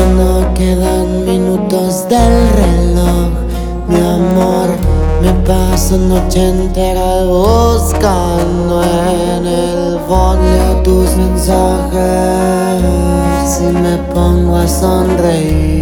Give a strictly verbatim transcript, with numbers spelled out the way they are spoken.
No quedan minutos del reloj, mi amor. Me paso noche entera buscando en el fondo tus mensajes y me pongo a sonreír.